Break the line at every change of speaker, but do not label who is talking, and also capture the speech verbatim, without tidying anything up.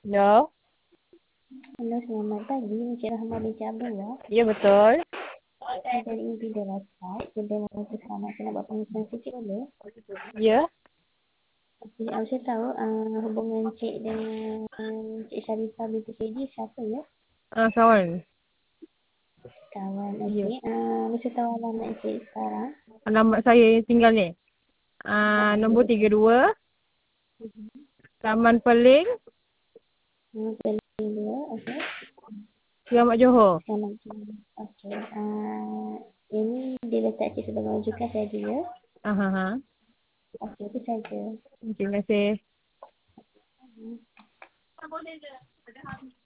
Ya,
Halo, selamat pagi. Encik Rahma binti Abdullah.
ya betul.
Saya dari Ibu Dewasa. Kedai Malaysia Bersama. Saya nak buat pengisian sikit boleh?
Ya,
Okey, uh, saya tahu uh, hubungan Encik dengan Encik Sharifah binti Fedi siapa ya?
ah, kawan.
Kawan.
Ya.
Okey. Uh, bisa tahu alamat Encik sekarang?
Alamat saya yang tinggal ni.
Uh,
Ah,
uh, ya
nombor
betul.
tiga puluh dua, Taman Peling,
Nombor telefon dia. Okey.
Selamat Johor.
Selamat pagi. Okey. Uh, ini dia letak Encik sebagai rujukan saya dia.
Ah, ha, ha.
Okey, itu saja.
Terima kasih.
Hmm.